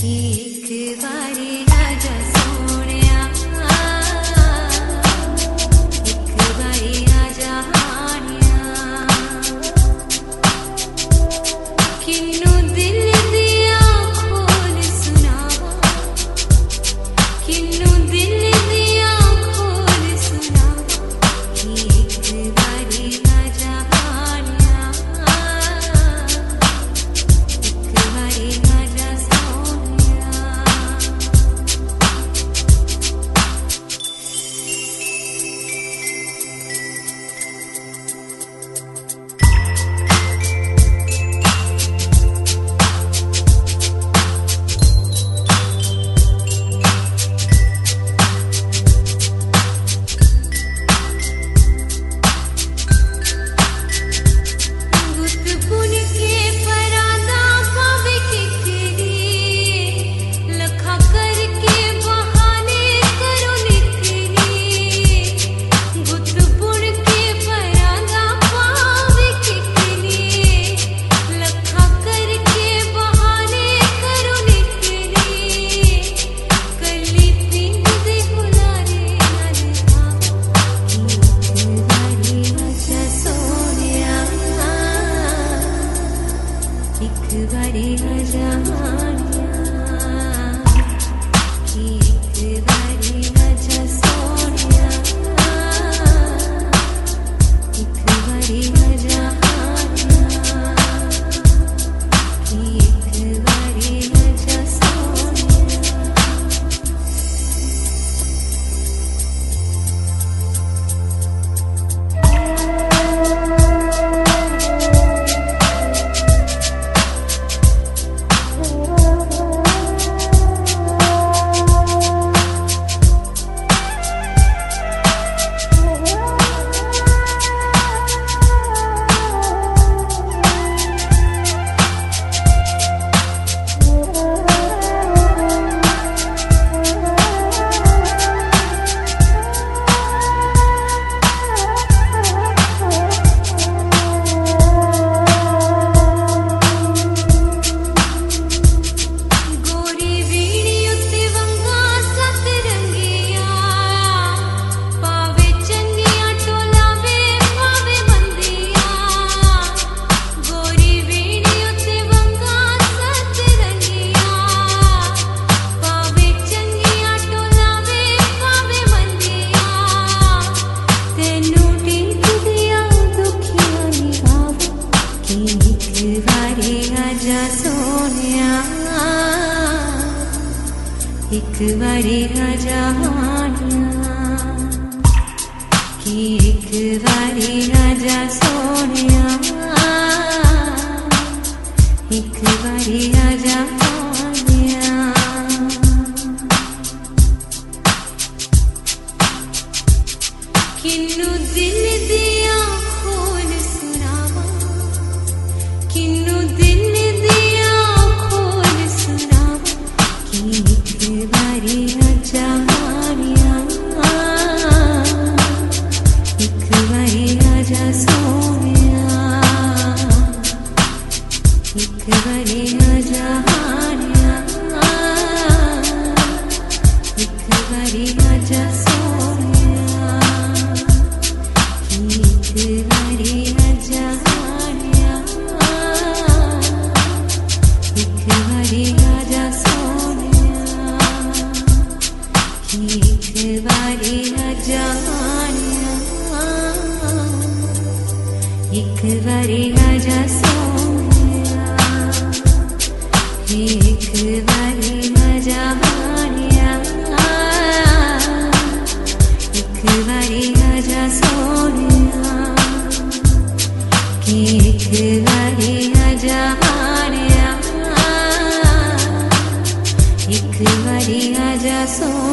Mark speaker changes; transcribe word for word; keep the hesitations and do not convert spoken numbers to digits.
Speaker 1: एक बारी आजा सोनिया, एक बारी आजा हानिया, किन्नू दिल दिया खोल सुनावा, किन्नू दिल दिया खोल सुनावा, एक बारी आजा हानिया, एक बारी आजा सोनिया। गुत बुन के परादा पावे किकरी, लखा करके बहाने करो निकली, गुत बुन के परादा पावे किकरी, लखा करके बहाने करो निकली, कली पिंड दे हुलारे नलवा, एक बारी आजा सोनिया, एक बारी आजा हानिया, एक बारी आजा सोनिया, एक बारी आजा हानिया, एक बारी आजा सोनिया। गोरी वीणी उत्ते वंगा सत रंगिया, पावे चंगिया टोलावे पावे मंदिया, गोरी वीणी उत्ते वंगा सत रंगिया, पावे चंगिया टोलावे पावे मंदिया, तेनू टीक दिया दुखिया निभावा, कि एक बारी आजा सोनिया, एक बारी आजा हानिया, कि एक बारी आजा सोनिया, एक बारी आजा हानिया। किन्नू दिल दिया खोल सुनावा, किन्नू दिल दिया खोल सुनावा, कि एक बारी आजा हानिया, एक बारी आजा सोनिया, एक बारी आजा हानिया, एक बारी आजा सोनिया, एक बारी आजा हानिया, एक बारी आजा सोनिया, एक बारी आजा हानिया, एक बारी आजा सोनिया, एक बारी आजा हानिया, एक बारी आजा सोनिया, एक बारी आजा हानिया, एक बारी आजा सोनिया।